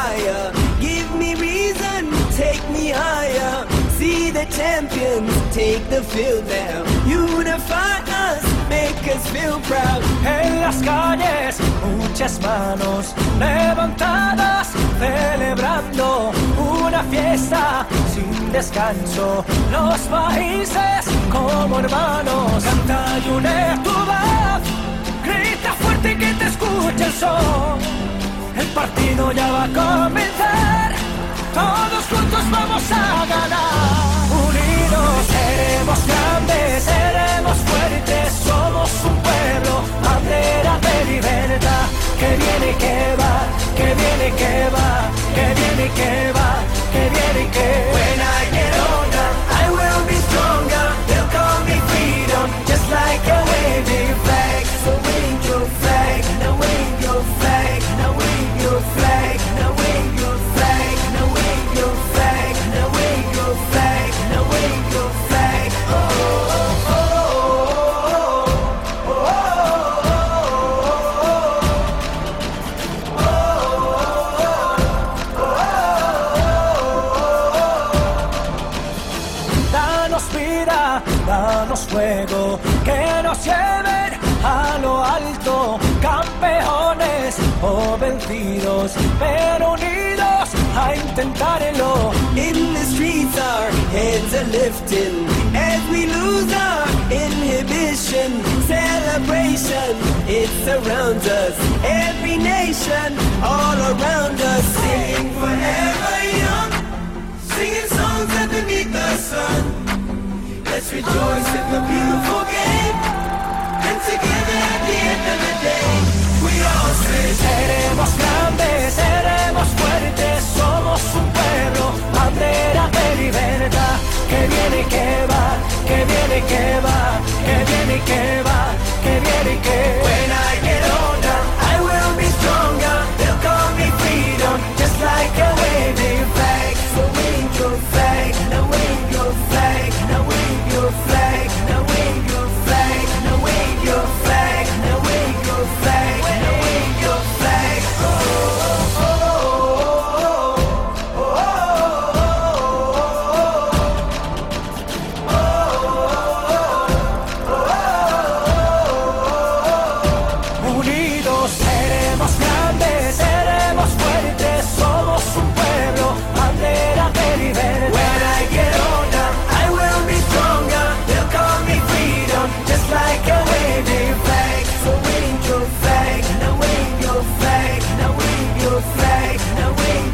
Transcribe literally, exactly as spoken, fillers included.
fire. Give me reason, take me higher. See the champions take the field now. Unify us, make us feel proud. En las calles, muchas manos levantadas, celebrando una fiesta sin descanso. Los países como hermanos, canta y une tu voz, grita fuerte que te escuche el sol. El partido ya va a comenzar, todos juntos vamos a ganar. Unidos seremos grandes, seremos fuertes, somos un pueblo, bandera de libertad. Que viene y que va, que viene y que va, que viene y que va, que viene y que va. When I get older, I will be stronger. They'll call me freedom, just like a waving flag. So wave your flag, now wave your flag, now wave your flag, now wave your flag, now wave your flag, now wave your flag, now wave your flag. Oh, oh, oh, oh, oh, Danos vida, danos fuego, que nos lleven a lo alto, campeones o vencidos, pero unidos a intentarlo. in the streets our heads are lifting as we lose our inhibition. Celebration, it surrounds us. Every nation, all around us. Sing forever young, singing songs underneath the sun. Let's rejoice in the beautiful game, and together at the end of the day, we all say, Seremos grandes, seremos fuertes, somos un pueblo, bandera de libertad. Que viene y que va, que viene y que va, que viene y que va, que viene y que va. when I get older, I will be stronger. They'll call me freedom, just like a waving flag. So wave your flag, now wave your flag, now wave your flag, now wave your flag, now wave your flag, now wave your flag, now wave your flag. Oh, oh, oh, oh, oh, Unidos seremos grandes, seremos fuertes, somos un pueblo, bandera de libertad. when I get older, I will be stronger. They'll call me freedom, just like a waving flag. So wave your flag, now wave your flag, now wave your flag, now wave